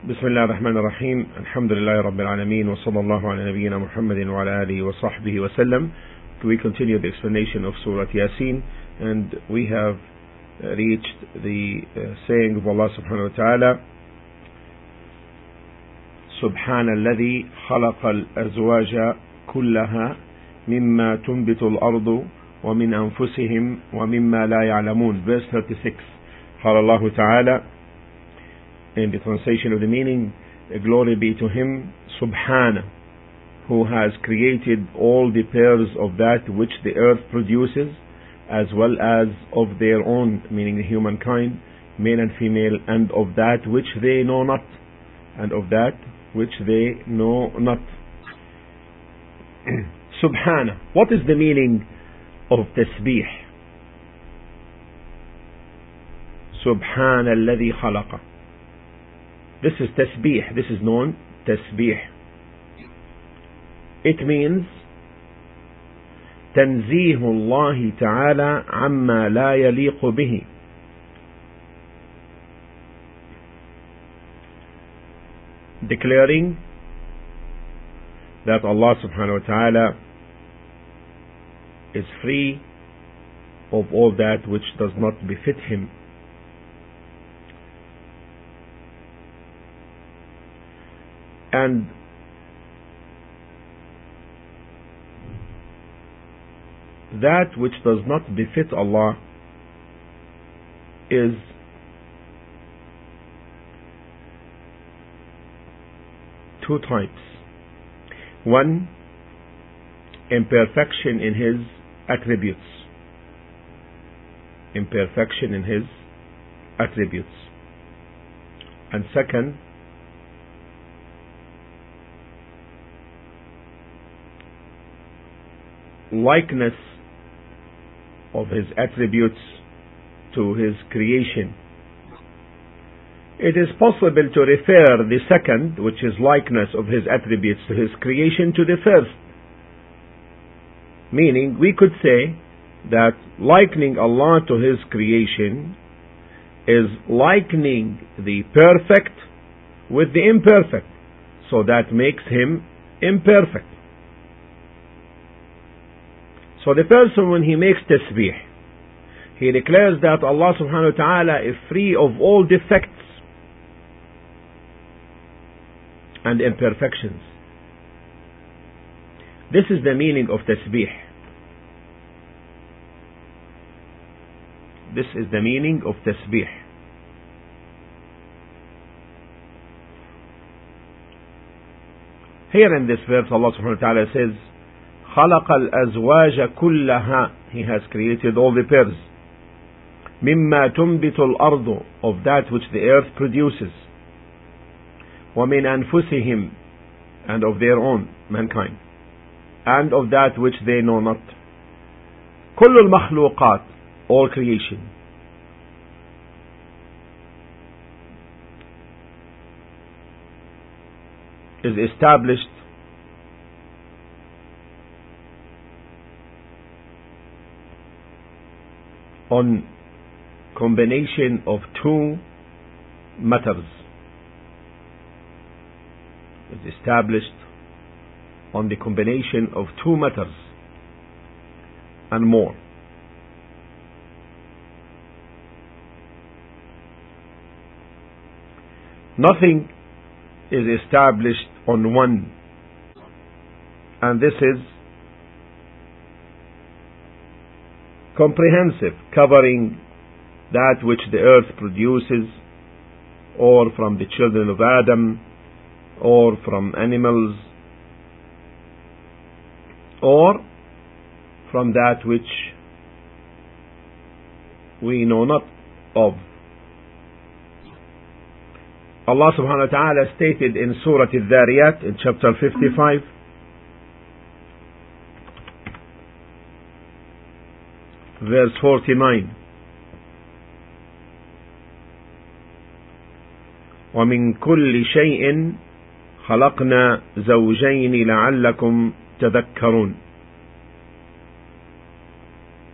بسم الله الرحمن الرحيم. الحمد لله رب العالمين وصلى الله على نبينا محمد وعلى آله وصحبه وسلم. We continue the explanation of Surah Yasin, and we have reached the saying of Allah subhanahu wa ta'ala, سبحان الذي خلق الأزواج كلها مما تنبت الأرض ومن أنفسهم ومما لا يعلمون. Verse 36. قال الله تعالى, in the translation of the meaning, glory be to him, Subhana, who has created all the pairs of that which the earth produces, as well as of their own, meaning the humankind, male and female, and of that which they know not, and of that which they know not. Subhana. What is the meaning of tasbih? Subhana alladhi khalaqa. This is tasbih. This is known tasbih. It means تنزيه الله تعالى عما لا يليق به. Declaring that Allah subhanahu wa ta'ala is free of all that which does not befit him. And that which does not befit Allah is two types. One, imperfection in his attributes. Imperfection in his attributes. And second, likeness of his attributes to his creation. It is possible to refer the second, which is likeness of his attributes to his creation, to the first. Meaning, we could say that likening Allah to his creation is likening the perfect with the imperfect, so that makes him imperfect. So the person, when he makes tasbih, he declares that Allah subhanahu wa ta'ala is free of all defects and imperfections. This is the meaning of tasbih. This is the meaning of tasbih. Here in this verse, Allah subhanahu wa ta'ala says, خلق الأزواج كلها, he has created all the pairs, مما تنبت الأرض, of that which the earth produces, ومن أنفسهم, and of their own, mankind, and of that which they know not. كل المخلوقات, all creation. Is established on combination of two matters. Is established on the combination of two matters and more. Nothing is established on one, and this is comprehensive, covering that which the earth produces, or from the children of Adam, or from animals, or from that which we know not of. Allah subhanahu wa ta'ala stated in Surah Al-Dhariyat in chapter 55, verse 49, وَمِن كُلِّ شَيْءٍ خَلَقْنَا زَوْجَيْنِ لَعَلَّكُمْ تَذَكَّرُونَ.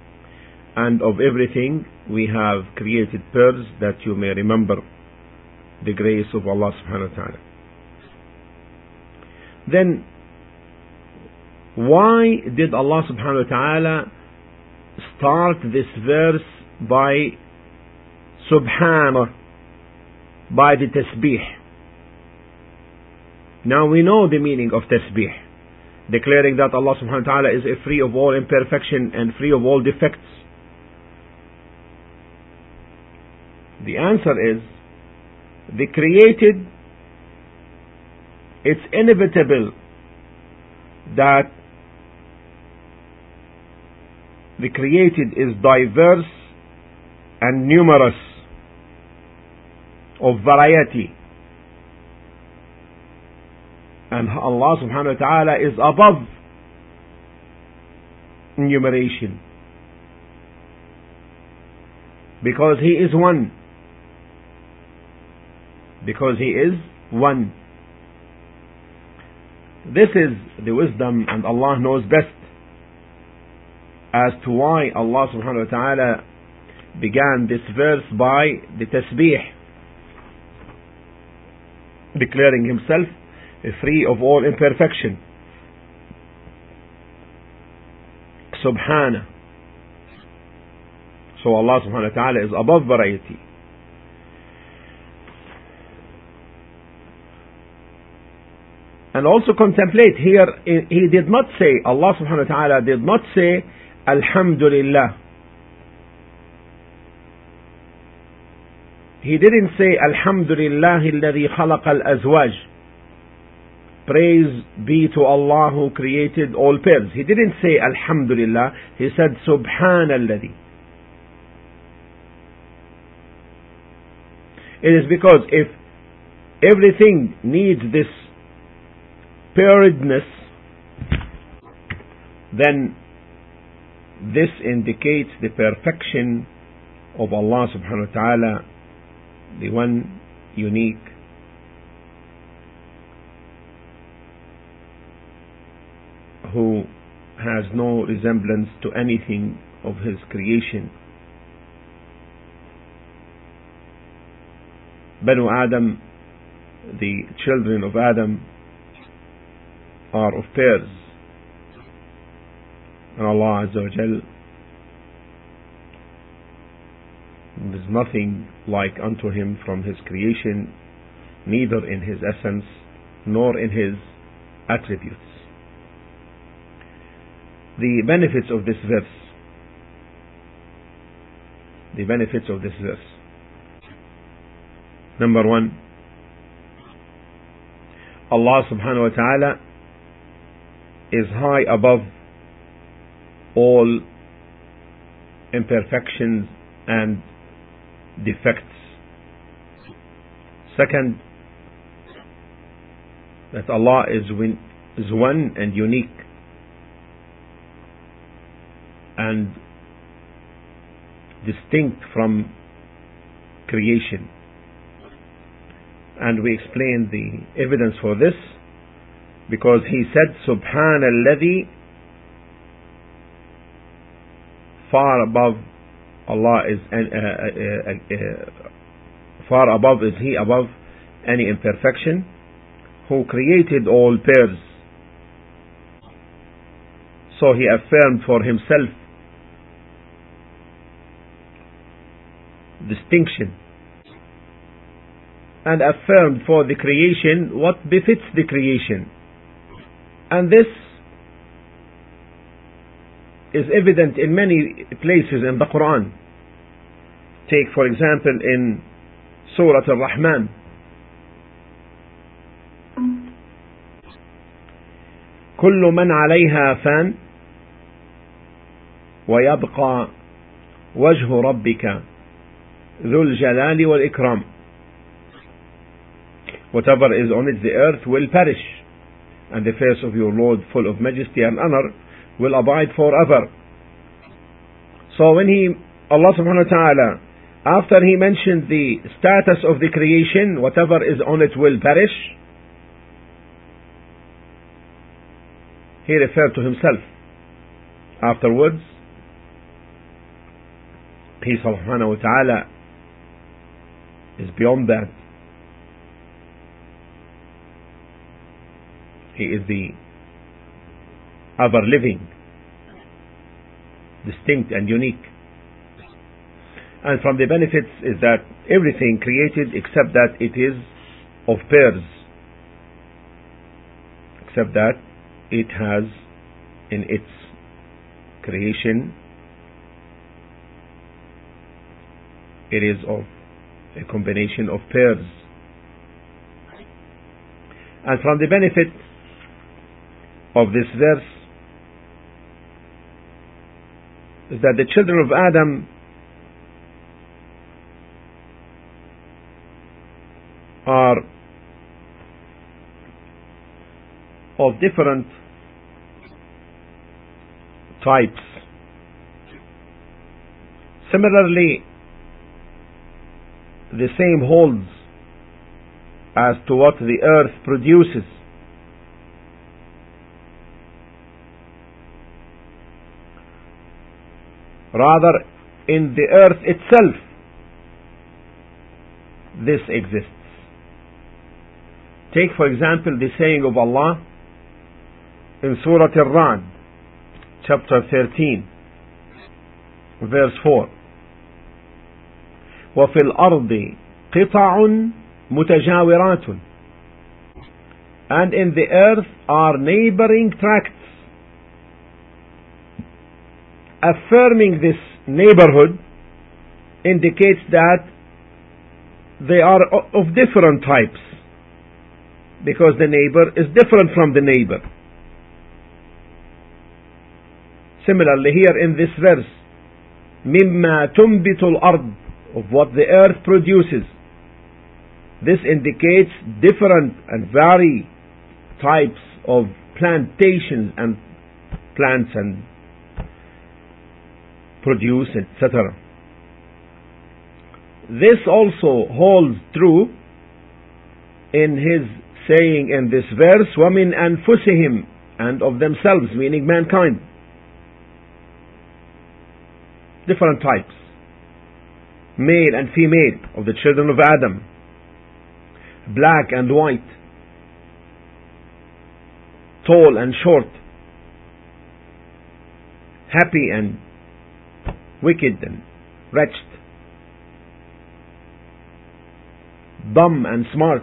And of everything we have created pairs that you may remember. the grace of Allah subhanahu wa ta'ala. Then why did Allah subhanahu wa ta'ala start this verse by Subhanah, by the tasbih? Now we know the meaning of tasbih, declaring that Allah subhanahu wa ta'ala is free of all imperfection and free of all defects. The answer is, the created, it's inevitable that the created is diverse and numerous, of variety, and Allah subhanahu wa ta'ala is above enumeration, because He is one. Because He is one. This is the wisdom, and Allah knows best as to why Allah subhanahu wa ta'ala began this verse by the tasbih, declaring Himself free of all imperfection. Subhana. So Allah subhanahu wa ta'ala is above variety. And also contemplate here, He did not say, Allah subhanahu wa ta'ala did not say Alhamdulillah. He didn't say Alhamdulillah alladhi khalaqa al-azwaj. Praise be to Allah who created all pairs. He didn't say Alhamdulillah. He said Subhanalladhi. It is because if everything needs this pairedness, then this indicates the perfection of Allah subhanahu wa ta'ala, the one unique, who has no resemblance to anything of His creation. Banu Adam, the children of Adam, are of pairs, and Allah Azza wa Jal, there is nothing like unto Him from His creation, neither in His essence nor in His attributes. The benefits of this verse. The benefits of this verse. Number one, Allah subhanahu wa ta'ala is high above all imperfections and defects. Second, that Allah is one and unique, and distinct from creation. And we explained the evidence for this, because He said Subhanalladhi, far above Allah is far above is He above any imperfection, who created all pairs. So He affirmed for Himself distinction, and affirmed for the creation what befits the creation. And this is evident in many places in the Quran. Take for example in Surah Al-Rahman. كل من عليها فان ويبقى وجه ربك ذو الجلال والإكرام. Whatever is on it, the earth will perish, and the face of your Lord, full of majesty and honor, will abide forever. So when Allah subhanahu wa ta'ala, after He mentioned the status of the creation, whatever is on it will perish, He referred to Himself. Afterwards, He subhanahu wa ta'ala is beyond that. He is the ever living, distinct and unique. And from the benefits is that everything created except that it is of pairs, except that it has in its creation, it is of a combination of pairs. And from the benefit of this verse is that the children of Adam are of different types. Similarly, the same holds as to what the earth produces. Rather, in the earth itself, this exists. Take, for example, the saying of Allah in Surah Al-Ra'd, chapter 13, verse 4. وَفِي الْأَرْضِ قِطَعٌ مُتَجَاوِرَاتٌ. And in the earth are neighboring tracts. Affirming this neighborhood indicates that they are of different types, because the neighbor is different from the neighbor. Similarly, here in this verse, مِمَّا تُنْبِتُ الْأَرْضِ, of what the earth produces, this indicates different and varied types of plantations and plants and produce, etc. This also holds true in his saying in this verse, وَمِنْ أَنفُسِهِمْ, and of themselves, meaning mankind. Different types, male and female, of the children of Adam, black and white, tall and short, happy and wicked and wretched, dumb and smart,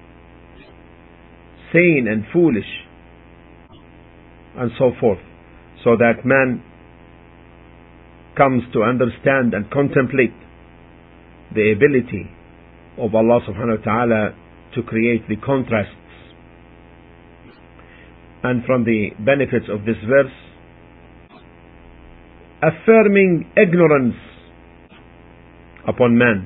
sane and foolish, and so forth, so that man comes to understand and contemplate the ability of Allah subhanahu wa ta'ala to create the contrasts. And from the benefits of this verse, affirming ignorance upon man,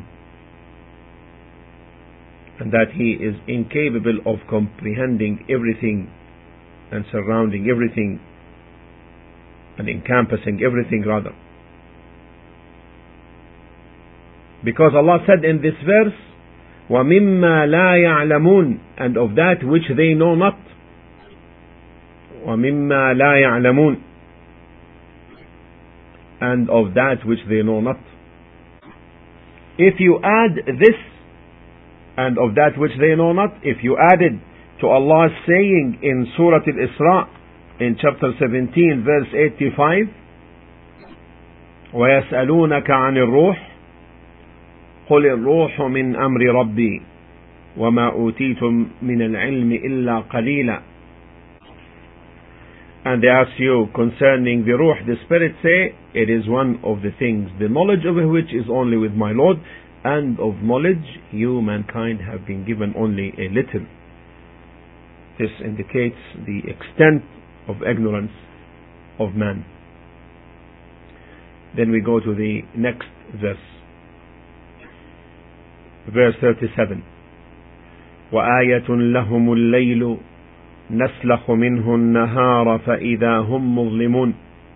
and that he is incapable of comprehending everything and surrounding everything and encompassing everything, rather. Because Allah said in this verse, وَمِمَّا لَا يَعْلَمُونَ, and of that which they know not. وَمِمَّا لَا يَعْلَمُونَ, and of that which they know not. If you add this, and of that which they know not, if you added to Allah's saying in Surah Al-Isra, in chapter 17, verse 85, وَيَسْأَلُونَكَ عَنِ الرُّوحِ قُلِ الرُّوحُ مِنْ أَمْرِ رَبِّي وَمَا أُوتِيتُم مِنَ الْعِلْمِ إِلَّا قَلِيلًا. And they ask you concerning the ruh, the spirit, say, it is one of the things, the knowledge of which is only with my Lord, and of knowledge you, mankind, have been given only a little. This indicates the extent of ignorance of man. Then we go to the next verse. Verse 37. وَآيَةٌ لَهُمُ اللَّيْلُ نَسْلَخُ مِنْهُ النَّهَارَ فَإِذَا هُمْ مُظْلِمُونَ.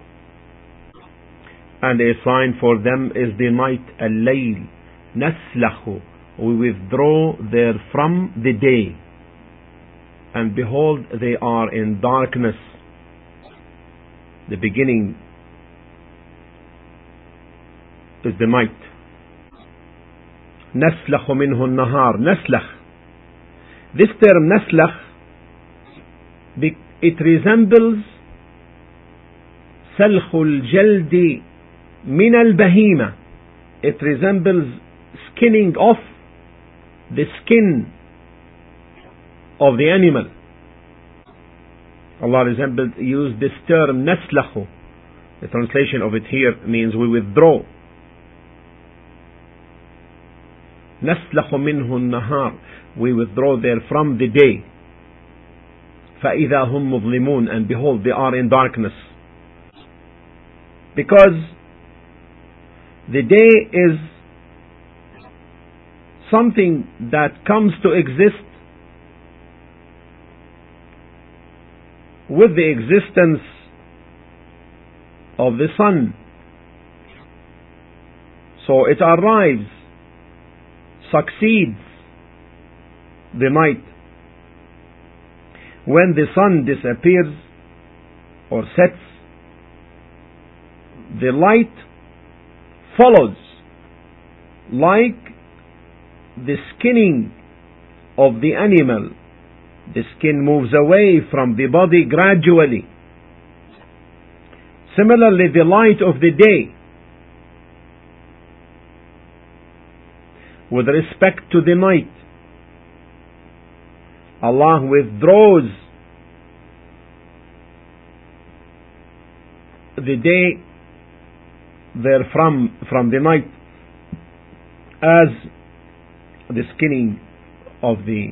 And a sign for them is the night, al-layl. نَسْلَخُ, we withdraw therefrom the day. And behold, they are in darkness. The beginning is the night. نَسْلَخُ مِنْهُ النَّهَارَ. نَسْلَخ. This term نَسْلَخ It resembles سلخ الجلد من البهيمة. It resembles skinning off the skin of the animal. Allah used this term نسلخ. The translation of it here means we withdraw. نسلخ منه النهار. We withdraw there from the day. فإذا هم مظلمون. And behold, they are in darkness. Because the day is something that comes to exist with the existence of the sun. So it arrives, succeeds the night. When the sun disappears or sets, the light follows, like the skinning of the animal. The skin moves away from the body gradually. Similarly, the light of the day, with respect to the night, Allah withdraws the day therefrom from the night as the skinning of the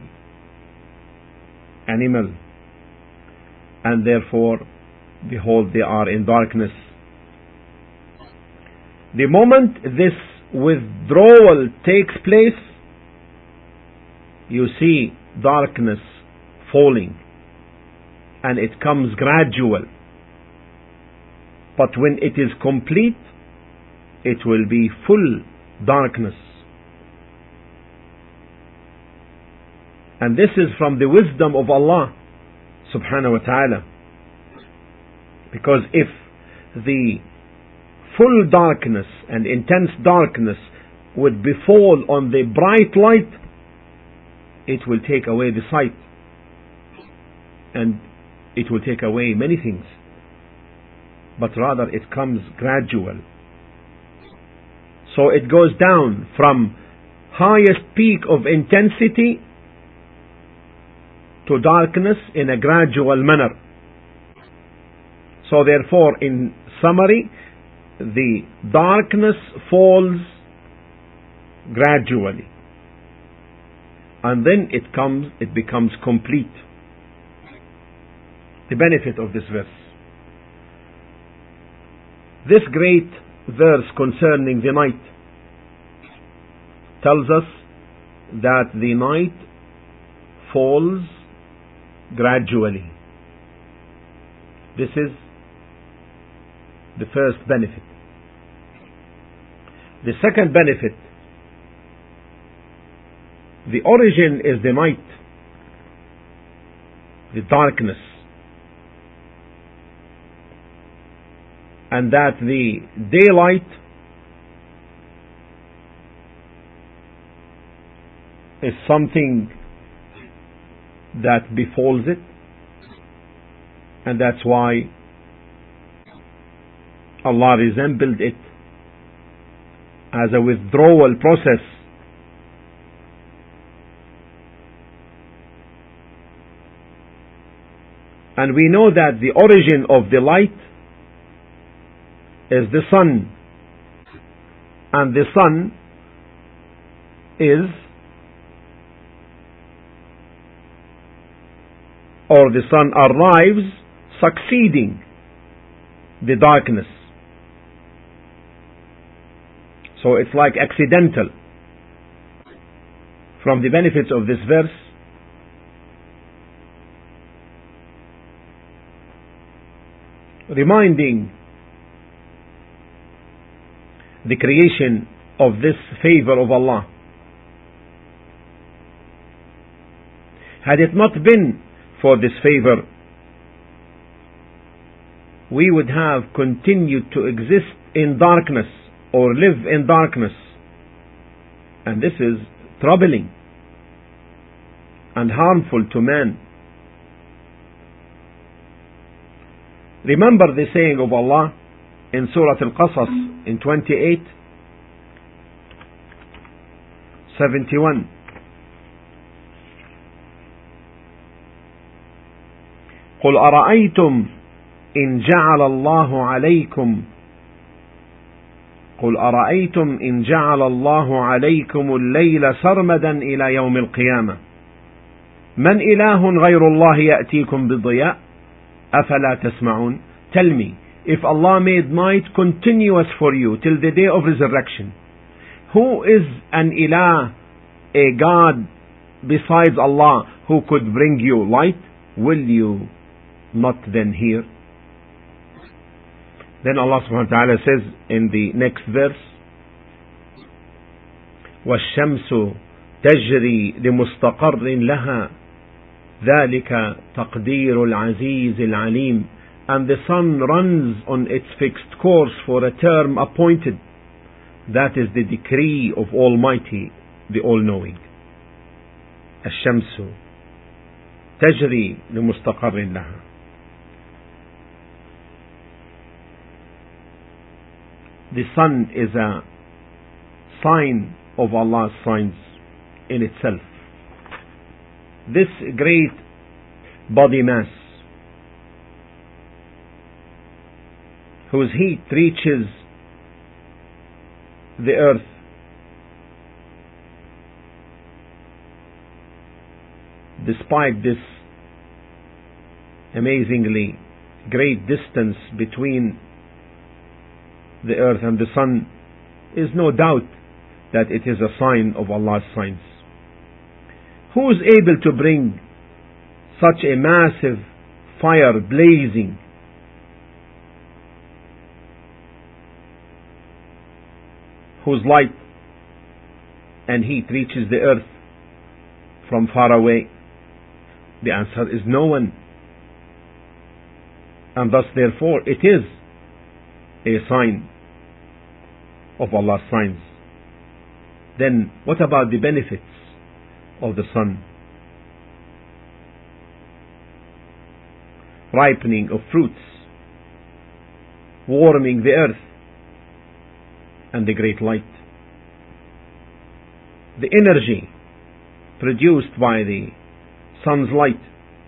animal, and therefore behold, they are in darkness. The moment this withdrawal takes place, you see darkness falling, and it comes gradual. But when it is complete, it will be full darkness. And this is from the wisdom of Allah subhanahu wa ta'ala. Because if the full darkness and intense darkness would befall on the bright light, it will take away the sight, and it will take away many things. But rather it comes gradual. So it goes down from highest peak of intensity to darkness in a gradual manner. So therefore, in summary, the darkness falls gradually, and then it becomes complete. The benefit of this verse. This great verse concerning the night tells us that the night falls gradually. This is the first benefit. The second benefit, the origin is the night, the darkness, and that the daylight is something that befalls it, and that's why Allah resembled it as a withdrawal process. And we know that the origin of the light is the sun, and the sun is, or the sun arrives succeeding the darkness. So it's like accidental. From the benefits of this verse, reminding the creation of this favor of Allah. Had it not been for this favor, we would have continued to exist in darkness or live in darkness. And this is troubling and harmful to man. Remember the saying of Allah in Surah Al-Qasas in 28:71. قل أرأيتم إن جعل الله عليكم قل أرأيتم إن جعل الله عليكم الليل سرمدا إلى يوم القيامة من إله غير الله يأتيكم بضياء أفلا تسمعون. Tell me, if Allah made night continuous for you till the day of resurrection, who is an ilah, a God besides Allah, who could bring you light? Will you not then hear? Then Allah subhanahu wa ta'ala says in the next verse, وَالشَّمْسُ تَجْرِي لِمُسْتَقَرٍ لَهَا ذَلِكَ تَقْدِيرُ الْعَزِيزِ الْعَلِيمِ. And the sun runs on its fixed course for a term appointed. That is the decree of Almighty, the All-Knowing. الشَّمْسُ تَجْرِي لِمُسْتَقَرٍ لَهَا. The sun is a sign of Allah's signs in itself. This great body mass, whose heat reaches the earth, despite this amazingly great distance between the earth and the sun, is no doubt that it is a sign of Allah's signs. Who is able to bring such a massive fire blazing, whose light and heat reaches the earth from far away? The answer is no one. And thus therefore it is a sign of Allah's signs. Then what about the benefits of the sun? Ripening of fruits, warming the earth, and the great light. The energy produced by the sun's light,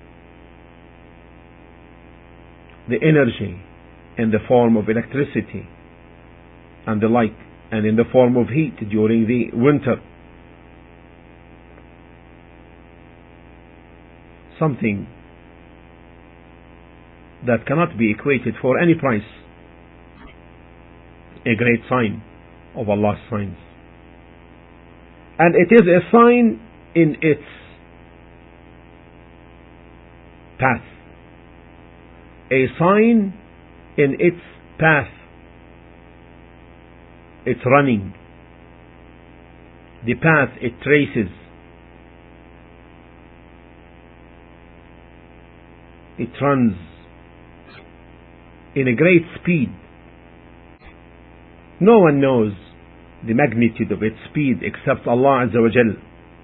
the energy in the form of electricity and the like, and in the form of heat during the winter. Something that cannot be equated for any price. A great sign of Allah's signs. And it is a sign in its path. A sign in its path. It's running. The path it traces. It runs in a great speed. No one knows the magnitude of its speed except Allah Azza wa Jal.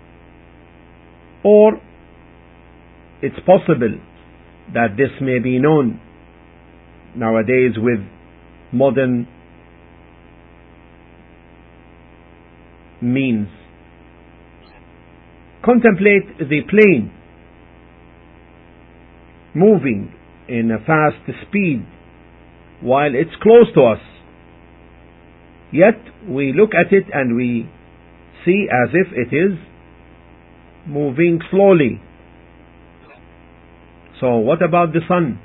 Or it's possible that this may be known nowadays with modern means. Contemplate the plane moving in a fast speed while it's close to us. Yet we look at it and we see as if it is moving slowly. So what about the sun?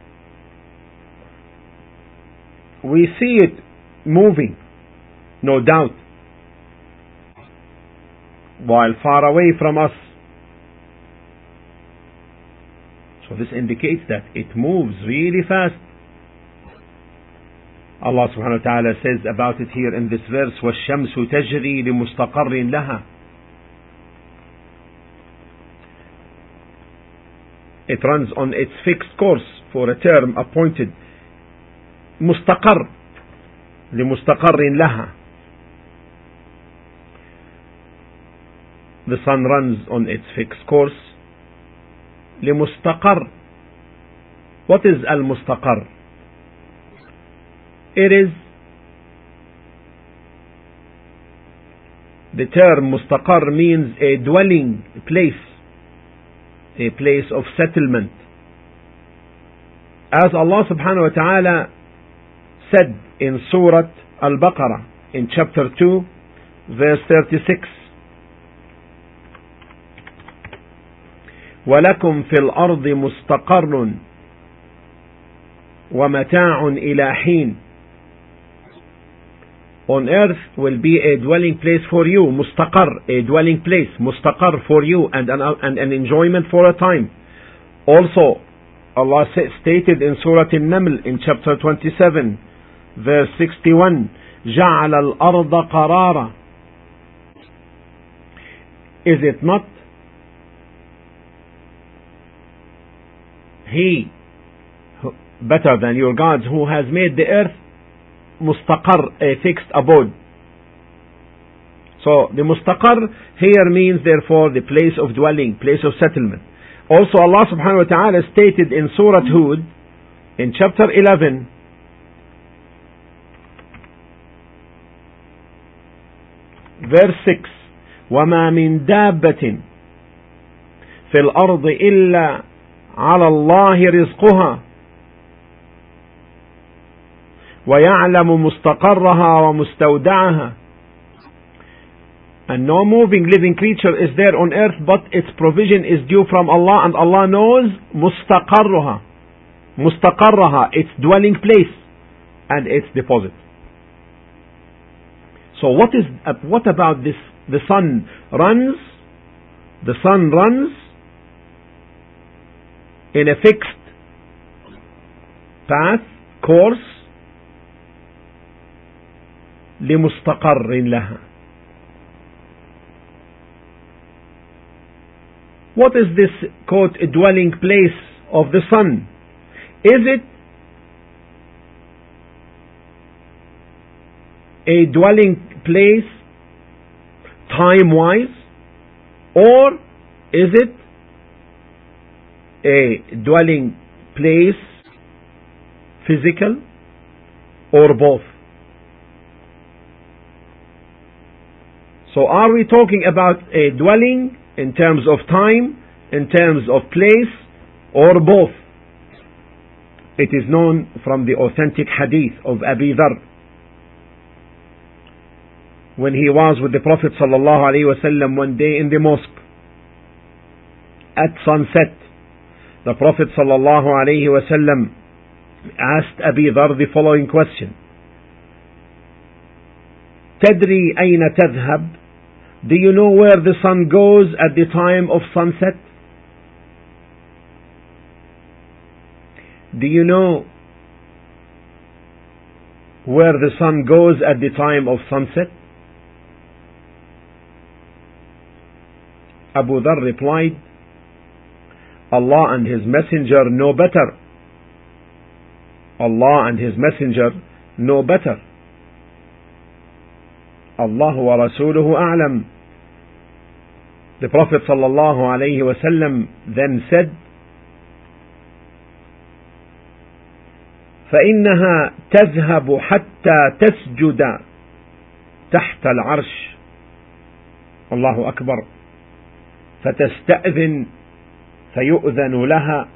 We see it moving, no doubt, while far away from us. So this indicates that it moves really fast. Allah subhanahu wa ta'ala says about it here in this verse, وَالشَّمْسُ تَجْرِي لِمُسْتَقَرٍ لَهَا. It runs on its fixed course for a term appointed. مستقر لمستقر لها. The sun runs on its fixed course. لمستقر. What is al-mustaqar? it is the term mustaqar means a dwelling place, a place of settlement. As Allah subhanahu wa ta'ala said in Surah Al-Baqarah in chapter 2 verse 36, وَلَكُمْ فِي الْأَرْضِ مُسْتَقَرٌّ وَمَتَاعٌ إِلَى حِينٍ. On earth will be a dwelling place for you, mustaqar, a dwelling place, mustaqar for you, and an enjoyment for a time. Also, Allah stated in Surah An-Naml in chapter 27, verse 61, جَعَلَ الْأَرْضَ قَرَارًا. Is it not He, better than your gods, who has made the earth mustaqar, a fixed abode? So the mustaqar here means therefore the place of dwelling, place of settlement. Also Allah subhanahu wa ta'ala stated in Surah Hud in chapter 11, verse 6, وَمَا مِن دَابَّةٍ فِي الْأَرْضِ إِلَّا عَلَى اللَّهِ رِزْقُهَا وَيَعْلَمُ مُسْتَقَرَّهَا وَمُسْتَوْدَعَهَا. And no moving living creature is there on earth, but its provision is due from Allah, and Allah knows مُسْتَقَرَّهَا, its dwelling place and its deposit. So what about this? The sun runs in a fixed path, course, لمستقر لها. What is this, quote, dwelling place of the sun? Is it a dwelling place time-wise, or is it a dwelling place physical, or both? So are we talking about a dwelling in terms of time, in terms of place, or both? It is known from the authentic hadith of Abi Dharr, when he was with the Prophet sallallahu alaihi wasallam one day in the mosque at sunset. The Prophet sallallahu alaihi wasallam asked Abi Dharr the following question: تدري أين تذهب? Do you know where the sun goes at the time of sunset? Do you know where the sun goes at the time of sunset? Abu Dharr replied, Allah and His Messenger know better. Allah and His Messenger know better. Allahu wa rasuluhu a'lam. The Prophet sallallahu alayhi wa sallam then said, فإنها تذهب حتى تسجد تحت العرش. الله أكبر. فتستأذن فيؤذن لها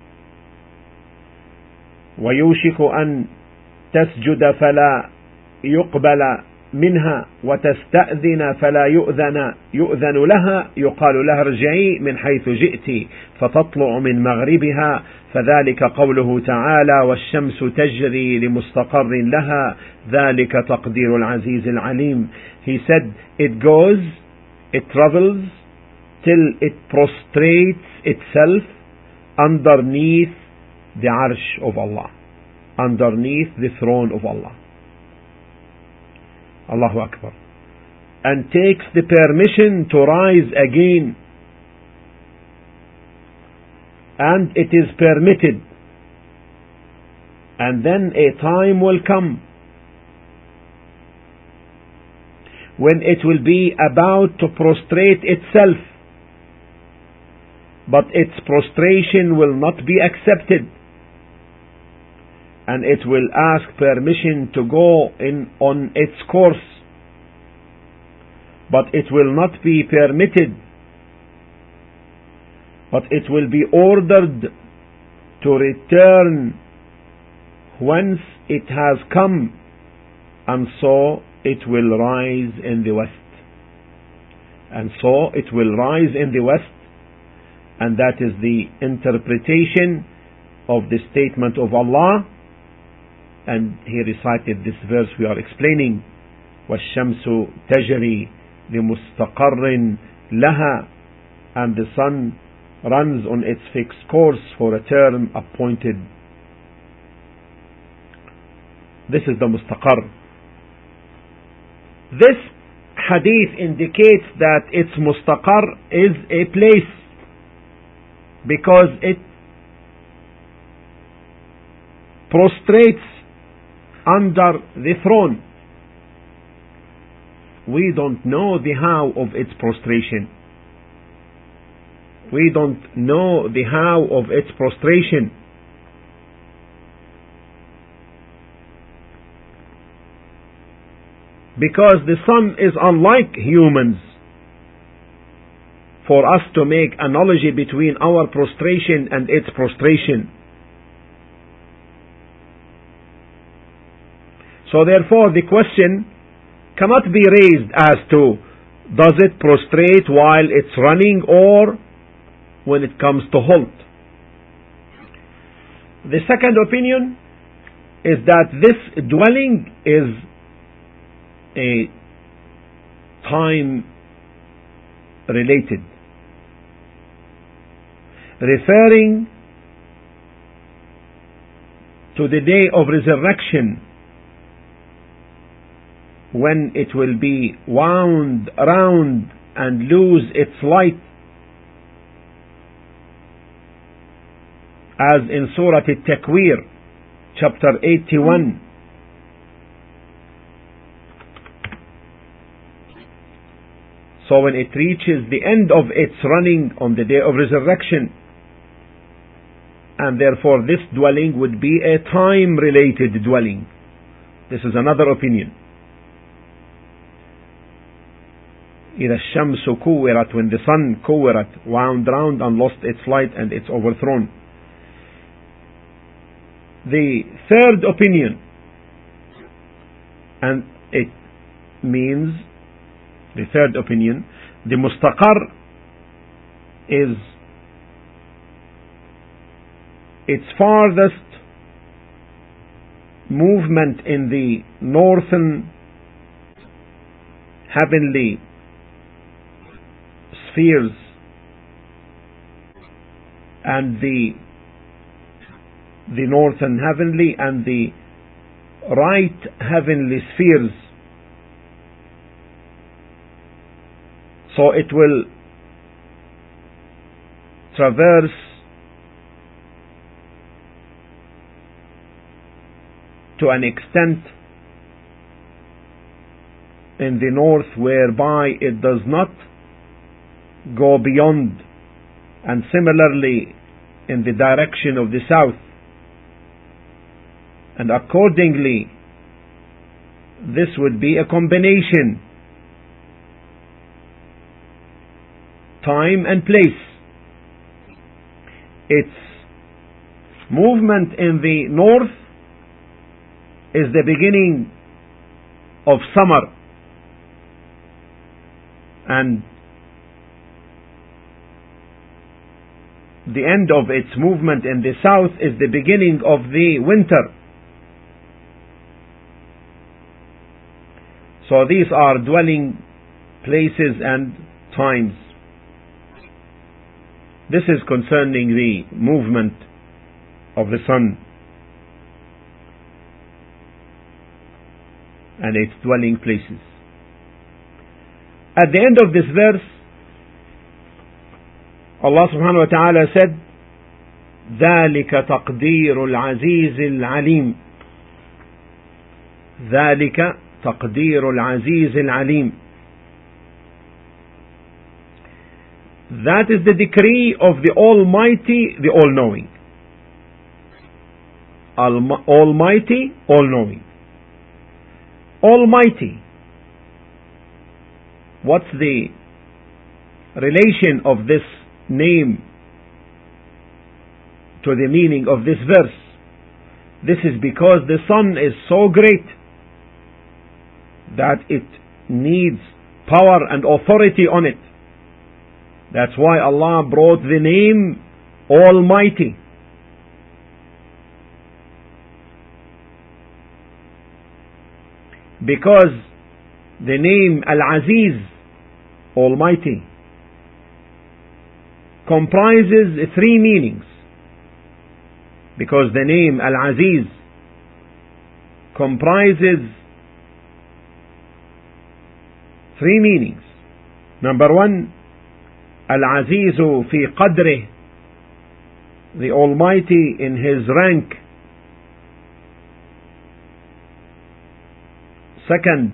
ويوشك أن تسجد فلا يقبل منها وتستأذن فلا يؤذن لها يقال لها ارجعي من حيث جئت فتطلع من مغربها فذلك قوله تعالى والشمس تجري لمستقر لها ذلك تقدير العزيز العليم. He said it goes, it travels till it prostrates itself underneath the arsh of Allah, underneath the throne of Allah. Allahu Akbar. And takes the permission to rise again. And it is permitted. And then a time will come when it will be about to prostrate itself, but its prostration will not be accepted. and it will ask permission to go on its course, but it will not be permitted, but it will be ordered to return whence it has come, and so it will rise in the west. And so it will rise in the west, and that is the interpretation of the statement of Allah. And he recited this verse we are explaining, وَالشَّمْسُ تَجْرِي لِمُسْتَقَرٍ لَهَا, and the sun runs on its fixed course for a term appointed. This is the mustaqar. This hadith indicates that its mustaqar is a place, because it prostrates under the throne. We don't know the how of its prostration. We don't know the how of its prostration. Because the sun is unlike humans for us to make analogy between our prostration and its prostration. So therefore the question cannot be raised as to, does it prostrate while it's running or when it comes to halt? The second opinion is that this dwelling is a time related, referring to the day of resurrection, when it will be wound around and lose its light, as in Surah At-Takwir, chapter 81. So when it reaches the end of its running on the day of resurrection, and therefore this dwelling would be a time-related dwelling. This is another opinion. إذا الشمس كورت, when the sun كورت, wound round and lost its light and it's overthrown. The third opinion, and it means, the third opinion, the mustaqar is its farthest movement in the northern heavenly spheres and the northern heavenly and the right heavenly spheres. So it will traverse to an extent in the north whereby it does not go beyond, and similarly in the direction of the south, and accordingly this would be a combination, time and place. Its movement in the north is the beginning of summer, and the end of its movement in the south is the beginning of the winter. So these are dwelling places and times. This is concerning the movement of the sun and its dwelling places. At the end of this verse, Allah subhanahu wa ta'ala said, ذَلِكَ تَقْدِيرُ الْعَزِيزِ الْعَلِيمِ. ذَلِكَ تَقْدِيرُ الْعَزِيزِ الْعَلِيمِ. That is the decree of the Almighty, the All-Knowing. Almighty, all-knowing. Almighty. What's the relation of this name to the meaning of this verse? This is because the sun is so great that it needs power and authority on it. That's why Allah brought the name Almighty. Because the name Al-Aziz, Almighty, comprises three meanings. Because the name Al-Aziz comprises three meanings. Number one, Al-Azizu fi qadrih, the Almighty in His rank. Second,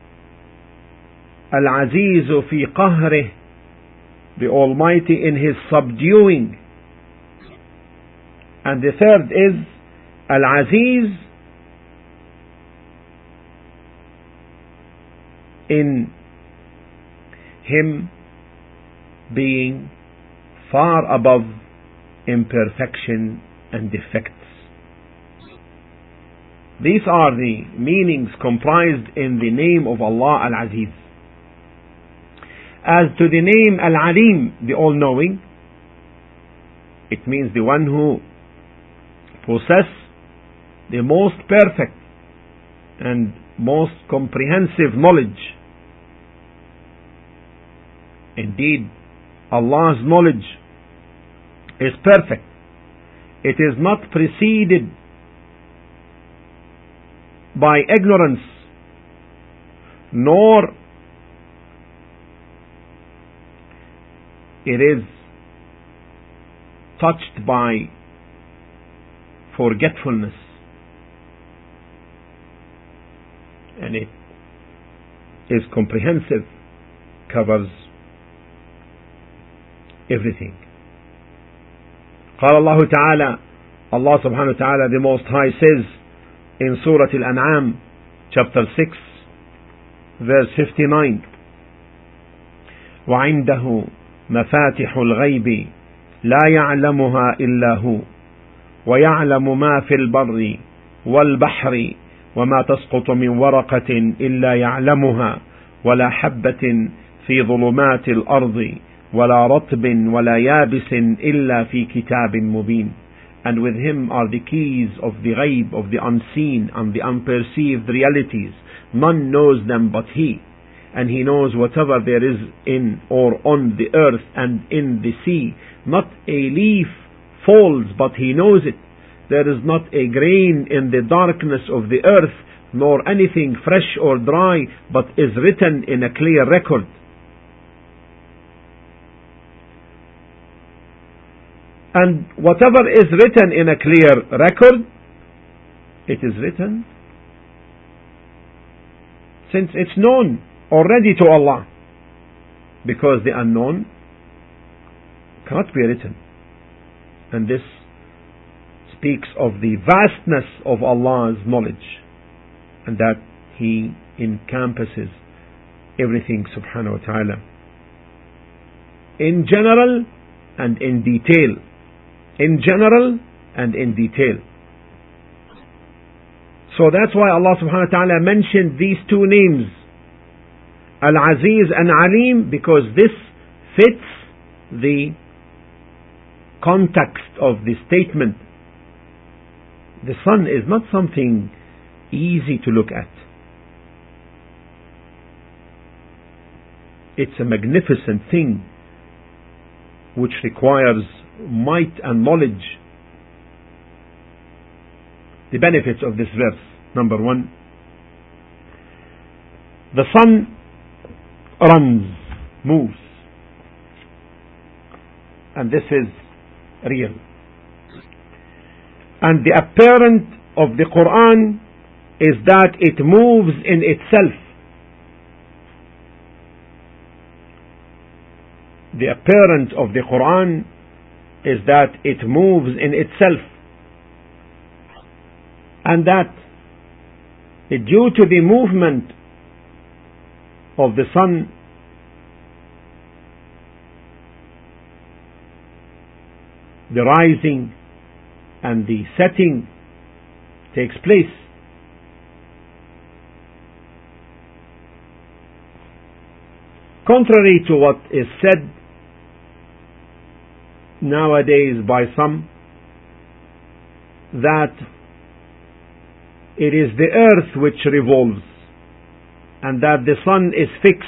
Al-Azizu fi qahrih, the Almighty in His subduing. And the third is Al-Aziz in Him being far above imperfection and defects. These are the meanings comprised in the name of Allah Al-Aziz. As to the name Al-Alim, the all-knowing, it means the one who possesses the most perfect and most comprehensive knowledge. Indeed, Allah's knowledge is perfect. It is not preceded by ignorance, nor it is touched by forgetfulness, and it is comprehensive, covers everything. قال الله تعالى, Allah subhanahu wa ta'ala the Most High says in Surah Al-An'am chapter 6 verse 59, وعنده مفاتح الغيب لا يعلمها إلا هو ويعلم ما في البر والبحر وما تسقط من ورقة إلا يعلمها ولا حبة في ظلمات الأرض ولا رطب ولا يابس إلا في كتاب مبين. And with Him are the keys of the ghaib, of the unseen and the unperceived realities. None knows them but He. And He knows whatever there is in or on the earth and in the sea. Not a leaf falls, but He knows it. There is not a grain in the darkness of the earth, nor anything fresh or dry, but is written in a clear record. And whatever is written in a clear record, it is written since it's known already to Allah, because the unknown cannot be written. And this speaks of the vastness of Allah's knowledge, and that He encompasses everything subhanahu wa ta'ala in general and in detail. In general and in detail. So that's why Allah subhanahu wa ta'ala mentioned these two names, Al-Aziz and Alim, because this fits the context of the statement. The sun is not something easy to look at. It's a magnificent thing which requires might and knowledge. The benefits of this verse. Number one, the sun runs, moves, and this is real. And the apparent of the Quran is that it moves in itself. The apparent of the Quran is that it moves in itself. and that due to the movement of the sun, the rising and the setting takes place. Contrary to what is said nowadays by some, that it is the earth which revolves and that the sun is fixed.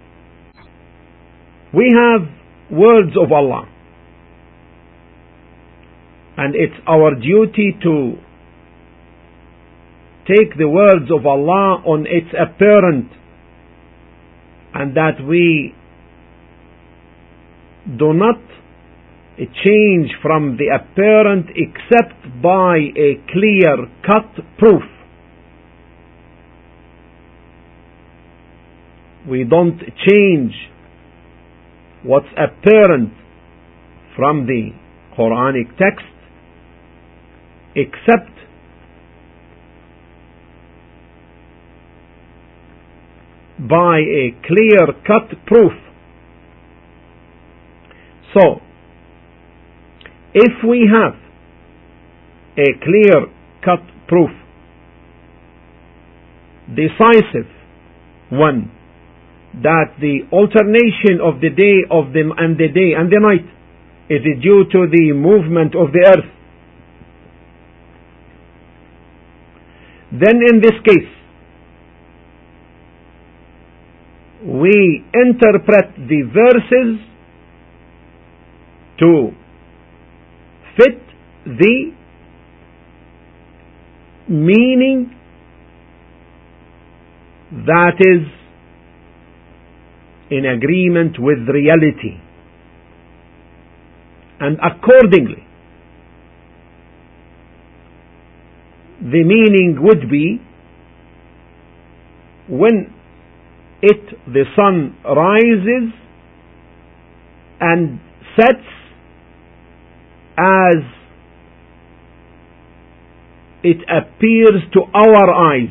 We have words of Allah, and it's our duty to take the words of Allah on its apparent, and that we do not change from the apparent except by a clear-cut proof. We don't change what's apparent from the Quranic text except by a clear-cut proof. So, if we have a clear-cut proof, decisive one, that the alternation of the day and the night is due to the movement of the earth, then in this case we interpret the verses to fit the meaning that is in agreement with reality, and accordingly the meaning would be, when the sun rises and sets as it appears to our eyes,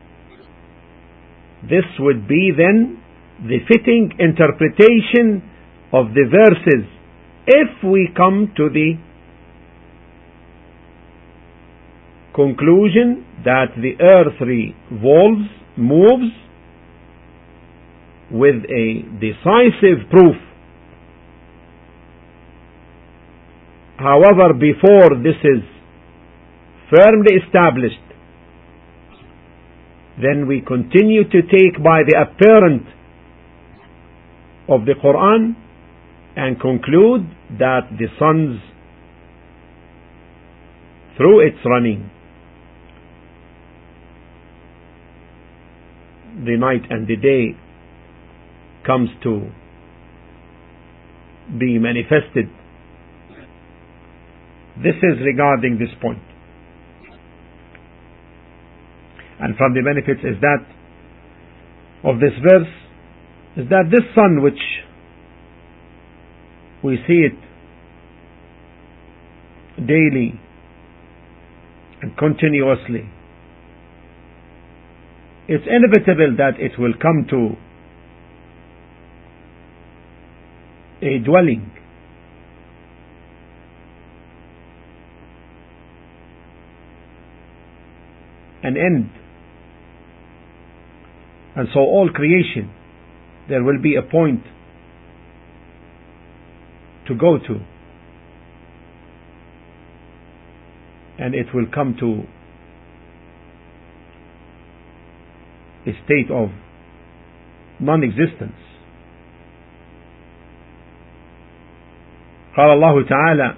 this would be then the fitting interpretation of the verses, if we come to the conclusion that the earth revolves, moves, with a decisive proof. However, before this is firmly established, then we continue to take by the apparent of the Quran and conclude that the sun's, through its running, the night and the day comes to be manifested. This is regarding this point. And from the benefits is that of this verse is that this sun, which we see it daily and continuously, it's inevitable that it will come to a dwelling, an end. And so all creation, there will be a point to go to, and it will come to a state of non-existence. قال الله تعالى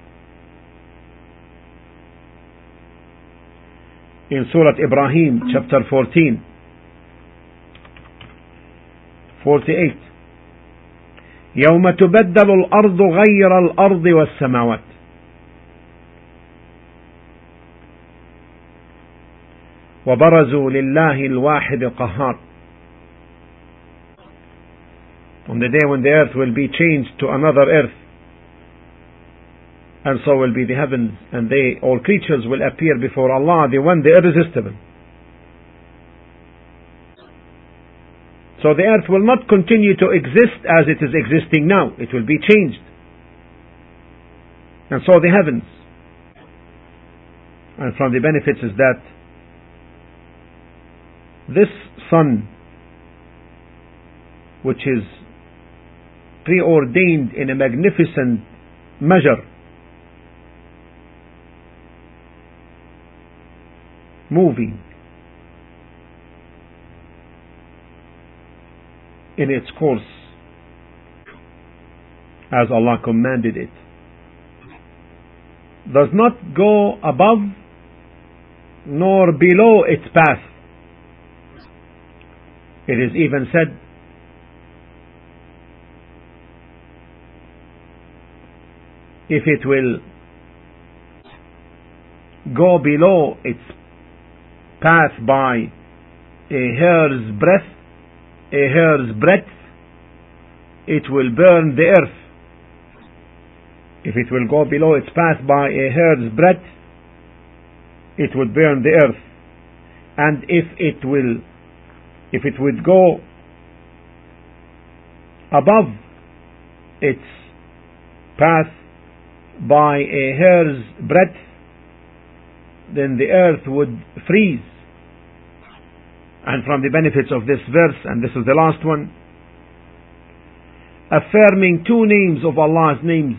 in Surah Ibrahim, chapter 14, 48, يوم تبدل الأرض غير الأرض والسماوات. وبرزوا لله الواحد القهار. On the day when the earth will be changed to another earth, and so will be the heavens, and they, all creatures, will appear before Allah, the one, the irresistible. So the earth will not continue to exist as it is existing now. It will be changed. And so the heavens. And from the benefits is that this sun, which is preordained in a magnificent measure, moving in its course as Allah commanded it, does not go above nor below its path. It is even said, if it will go below its path by a hair's breadth, it will burn the earth. If it will go below its path by a hair's breadth, it would burn the earth. And if it would go above its path by a hair's breadth, then the earth would freeze. And from the benefits of this verse, and this is the last one, affirming two names of Allah's names,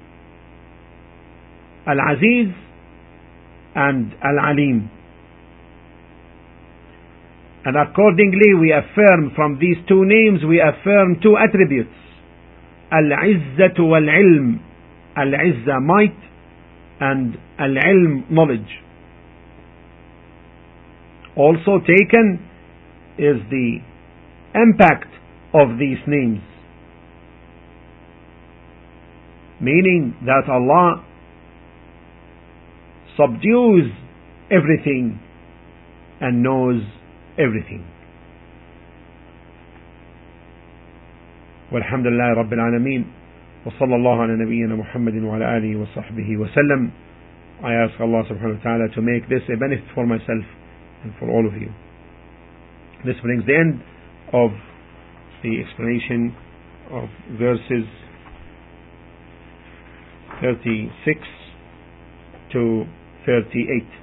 Al-Aziz and Al-Alim. And accordingly we affirm from these two names, we affirm two attributes, Al-Izzatu wal-Ilm. Al-Izzah, might, and Al-Ilm, knowledge. Also taken is the impact of these names, meaning that Allah subdues everything and knows everything. Walhamdulillah Rabbil Alameen, wa sallallahu ala nabiyyina Muhammadin wa ala alihi wa sahbihi wa sallam. I ask Allah subhanahu wa ta'ala to make this a benefit for myself and for all of you. This brings the end of the explanation of verses 36 to 38.